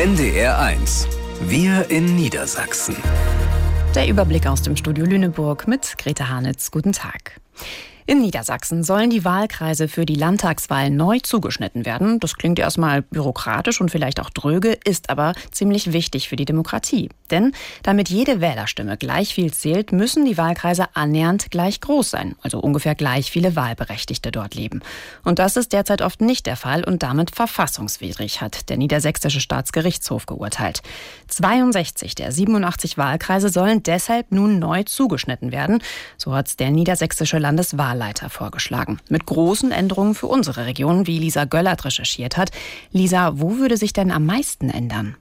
NDR1. Wir in Niedersachsen. Der Überblick aus dem Studio Lüneburg mit Grete Hanitz. Guten Tag. In Niedersachsen sollen die Wahlkreise für die Landtagswahl neu zugeschnitten werden. Das klingt erstmal bürokratisch und vielleicht auch dröge, ist aber ziemlich wichtig für die Demokratie. Denn damit jede Wählerstimme gleich viel zählt, müssen die Wahlkreise annähernd gleich groß sein. Also ungefähr gleich viele Wahlberechtigte dort leben. Und das ist derzeit oft nicht der Fall und damit verfassungswidrig, hat der Niedersächsische Staatsgerichtshof geurteilt. 62 der 87 Wahlkreise sollen deshalb nun neu zugeschnitten werden. So hat es der niedersächsische Landeswahlleiter vorgeschlagen. Mit großen Änderungen für unsere Region, wie Lisa Göllert recherchiert hat. Lisa, wo würde sich denn am meisten ändern?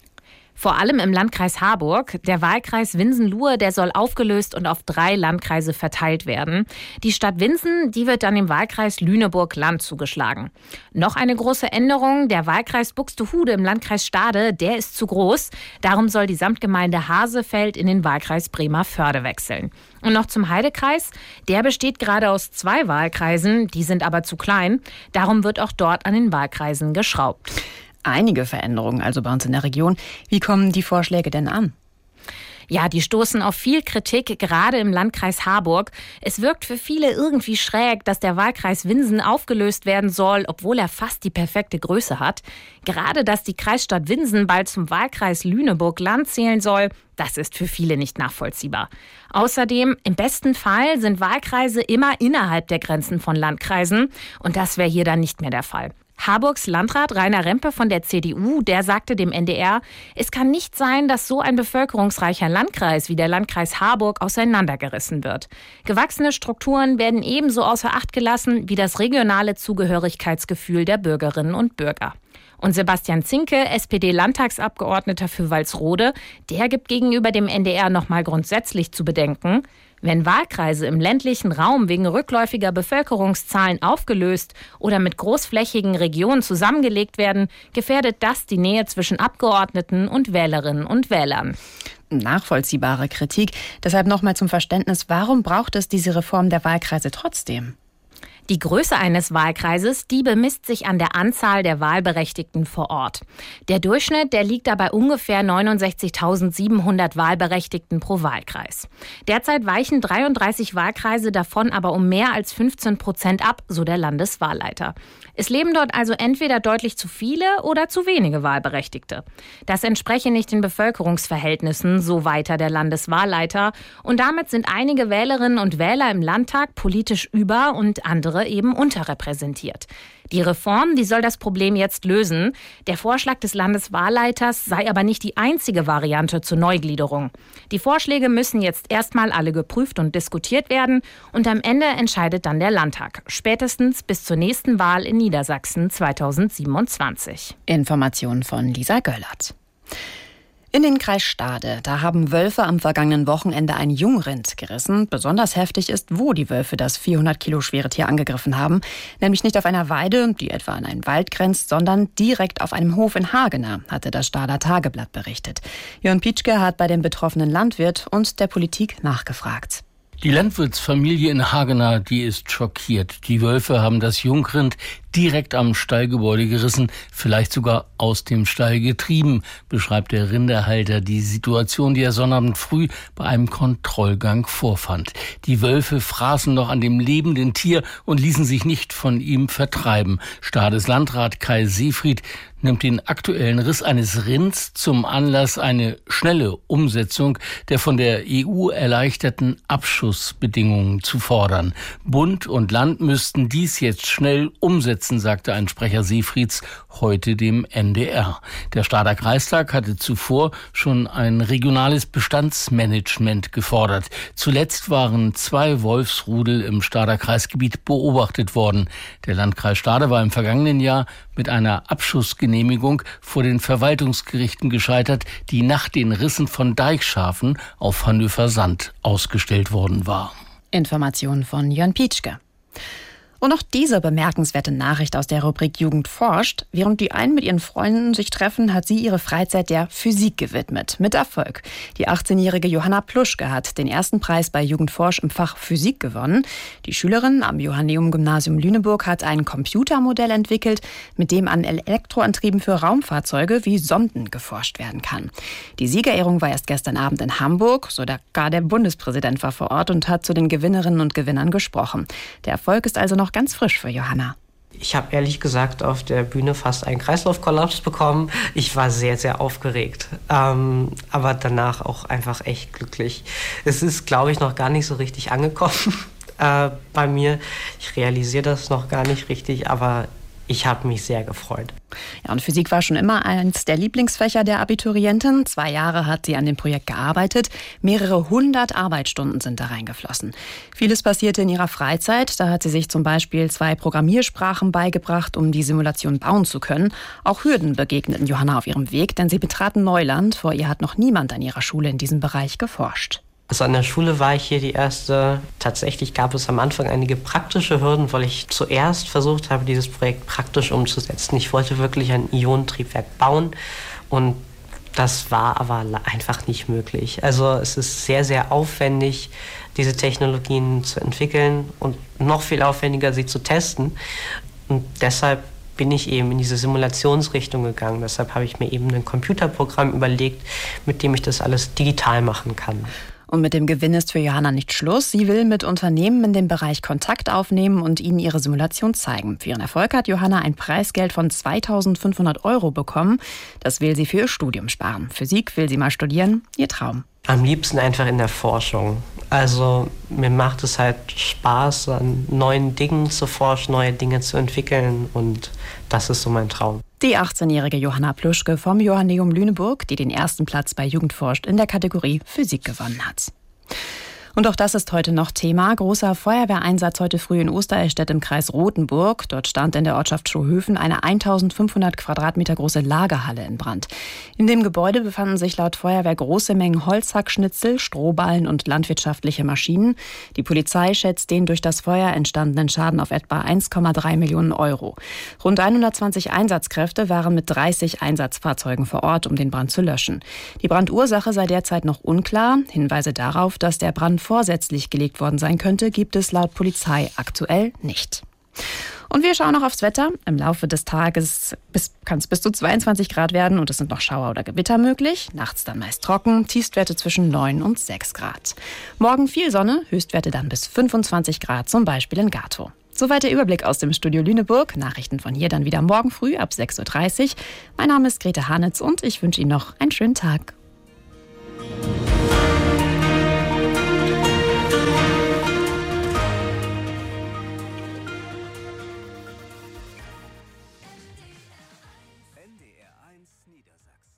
Vor allem im Landkreis Harburg. Der Wahlkreis Winsen-Luhe, der soll aufgelöst und auf 3 Landkreise verteilt werden. Die Stadt Winsen, die wird dann dem Wahlkreis Lüneburg-Land zugeschlagen. Noch eine große Änderung, der Wahlkreis Buxtehude im Landkreis Stade, der ist zu groß. Darum soll die Samtgemeinde Hasefeld in den Wahlkreis Bremervörde wechseln. Und noch zum Heidekreis, der besteht gerade aus 2 Wahlkreisen, die sind aber zu klein. Darum wird auch dort an den Wahlkreisen geschraubt. Einige Veränderungen also bei uns in der Region. Wie kommen die Vorschläge denn an? Ja, die stoßen auf viel Kritik, gerade im Landkreis Harburg. Es wirkt für viele irgendwie schräg, dass der Wahlkreis Winsen aufgelöst werden soll, obwohl er fast die perfekte Größe hat. Gerade, dass die Kreisstadt Winsen bald zum Wahlkreis Lüneburg-Land zählen soll, das ist für viele nicht nachvollziehbar. Außerdem, im besten Fall sind Wahlkreise immer innerhalb der Grenzen von Landkreisen. Und das wäre hier dann nicht mehr der Fall. Harburgs Landrat Rainer Rempe von der CDU, der sagte dem NDR, es kann nicht sein, dass so ein bevölkerungsreicher Landkreis wie der Landkreis Harburg auseinandergerissen wird. Gewachsene Strukturen werden ebenso außer Acht gelassen wie das regionale Zugehörigkeitsgefühl der Bürgerinnen und Bürger. Und Sebastian Zinke, SPD-Landtagsabgeordneter für Walsrode, der gibt gegenüber dem NDR nochmal grundsätzlich zu bedenken, wenn Wahlkreise im ländlichen Raum wegen rückläufiger Bevölkerungszahlen aufgelöst oder mit großflächigen Regionen zusammengelegt werden, gefährdet das die Nähe zwischen Abgeordneten und Wählerinnen und Wählern. Nachvollziehbare Kritik. Deshalb nochmal zum Verständnis, warum braucht es diese Reform der Wahlkreise trotzdem? Die Größe eines Wahlkreises, die bemisst sich an der Anzahl der Wahlberechtigten vor Ort. Der Durchschnitt, der liegt dabei ungefähr 69.700 Wahlberechtigten pro Wahlkreis. Derzeit weichen 33 Wahlkreise davon aber um mehr als 15% ab, so der Landeswahlleiter. Es leben dort also entweder deutlich zu viele oder zu wenige Wahlberechtigte. Das entspreche nicht den Bevölkerungsverhältnissen, so weiter der Landeswahlleiter. Und damit sind einige Wählerinnen und Wähler im Landtag politisch über und andere eben unterrepräsentiert. Die Reform, die soll das Problem jetzt lösen. Der Vorschlag des Landeswahlleiters sei aber nicht die einzige Variante zur Neugliederung. Die Vorschläge müssen jetzt erstmal alle geprüft und diskutiert werden und am Ende entscheidet dann der Landtag. Spätestens bis zur nächsten Wahl in Niedersachsen 2027. Informationen von Lisa Göllert. In den Kreis Stade, da haben Wölfe am vergangenen Wochenende ein Jungrind gerissen. Besonders heftig ist, wo die Wölfe das 400 Kilo schwere Tier angegriffen haben. Nämlich nicht auf einer Weide, die etwa an einen Wald grenzt, sondern direkt auf einem Hof in Hagenah, hatte das Stader Tageblatt berichtet. Jörn Pietschke hat bei dem betroffenen Landwirt und der Politik nachgefragt. Die Landwirtsfamilie in Hagenah, die ist schockiert. Die Wölfe haben das Jungrind direkt am Stallgebäude gerissen, vielleicht sogar aus dem Stall getrieben, beschreibt der Rinderhalter die Situation, die er Sonnabend früh bei einem Kontrollgang vorfand. Die Wölfe fraßen noch an dem lebenden Tier und ließen sich nicht von ihm vertreiben. Stades Landrat Kai Seefried nimmt den aktuellen Riss eines Rinds zum Anlass, eine schnelle Umsetzung der von der EU erleichterten Abschussbedingungen zu fordern. Bund und Land müssten dies jetzt schnell umsetzen, sagte ein Sprecher Seefrieds heute dem NDR. Der Stader Kreistag hatte zuvor schon ein regionales Bestandsmanagement gefordert. Zuletzt waren 2 Wolfsrudel im Stader Kreisgebiet beobachtet worden. Der Landkreis Stade war im vergangenen Jahr mit einer Abschussgenehmigung vor den Verwaltungsgerichten gescheitert, die nach den Rissen von Deichschafen auf Hannover Sand ausgestellt worden war. Informationen von Jörn Pietschke. Und noch diese bemerkenswerte Nachricht aus der Rubrik Jugend forscht. Während die einen mit ihren Freunden sich treffen, hat sie ihre Freizeit der Physik gewidmet. Mit Erfolg. Die 18-jährige Johanna Pluschke hat den ersten Preis bei Jugend forsch im Fach Physik gewonnen. Die Schülerin am Johanneum-Gymnasium Lüneburg hat ein Computermodell entwickelt, mit dem an Elektroantrieben für Raumfahrzeuge wie Sonden geforscht werden kann. Die Siegerehrung war erst gestern Abend in Hamburg. Sogar der Bundespräsident war vor Ort und hat zu den Gewinnerinnen und Gewinnern gesprochen. Der Erfolg ist also noch ganz frisch für Johanna. Ich habe ehrlich gesagt auf der Bühne fast einen Kreislaufkollaps bekommen. Ich war sehr, sehr aufgeregt, aber danach auch einfach echt glücklich. Es ist, glaube ich, noch gar nicht so richtig angekommen bei mir. Ich realisiere das noch gar nicht richtig, aber ich habe mich sehr gefreut. Ja, und Physik war schon immer eins der Lieblingsfächer der Abiturientin. 2 Jahre hat sie an dem Projekt gearbeitet. Mehrere 100 Arbeitsstunden sind da reingeflossen. Vieles passierte in ihrer Freizeit. Da hat sie sich zum Beispiel 2 Programmiersprachen beigebracht, um die Simulation bauen zu können. Auch Hürden begegneten Johanna auf ihrem Weg, denn sie betraten Neuland. Vor ihr hat noch niemand an ihrer Schule in diesem Bereich geforscht. Also an der Schule war ich hier die erste. Tatsächlich gab es am Anfang einige praktische Hürden, weil ich zuerst versucht habe, dieses Projekt praktisch umzusetzen. Ich wollte wirklich ein Ionentriebwerk bauen und das war aber einfach nicht möglich. Also es ist sehr, sehr aufwendig, diese Technologien zu entwickeln und noch viel aufwendiger, sie zu testen. Und deshalb bin ich eben in diese Simulationsrichtung gegangen. Deshalb habe ich mir eben ein Computerprogramm überlegt, mit dem ich das alles digital machen kann. Und mit dem Gewinn ist für Johanna nicht Schluss. Sie will mit Unternehmen in dem Bereich Kontakt aufnehmen und ihnen ihre Simulation zeigen. Für ihren Erfolg hat Johanna ein Preisgeld von 2.500 € bekommen. Das will sie für ihr Studium sparen. Physik will sie mal studieren, ihr Traum. Am liebsten einfach in der Forschung. Also mir macht es halt Spaß, an neuen Dingen zu forschen, neue Dinge zu entwickeln und das ist so mein Traum. Die 18-jährige Johanna Pluschke vom Johanneum Lüneburg, die den ersten Platz bei Jugend forscht in der Kategorie Physik gewonnen hat. Und auch das ist heute noch Thema. Großer Feuerwehreinsatz heute früh in Osterelstedt im Kreis Rothenburg. Dort stand in der Ortschaft Schohöfen eine 1500 Quadratmeter große Lagerhalle in Brand. In dem Gebäude befanden sich laut Feuerwehr große Mengen Holzhackschnitzel, Strohballen und landwirtschaftliche Maschinen. Die Polizei schätzt den durch das Feuer entstandenen Schaden auf etwa 1,3 Millionen €. Rund 120 Einsatzkräfte waren mit 30 Einsatzfahrzeugen vor Ort, um den Brand zu löschen. Die Brandursache sei derzeit noch unklar. Hinweise darauf, dass der Brand vorsätzlich gelegt worden sein könnte, gibt es laut Polizei aktuell nicht. Und wir schauen noch aufs Wetter. Im Laufe des Tages kann es bis zu 22 Grad werden und es sind noch Schauer oder Gewitter möglich. Nachts dann meist trocken, Tiefstwerte zwischen 9 und 6 Grad. Morgen viel Sonne, Höchstwerte dann bis 25 Grad, zum Beispiel in Gatow. Soweit der Überblick aus dem Studio Lüneburg. Nachrichten von hier dann wieder morgen früh ab 6.30 Uhr. Mein Name ist Grete Hanitz und ich wünsche Ihnen noch einen schönen Tag. NDR 1 Niedersachsen.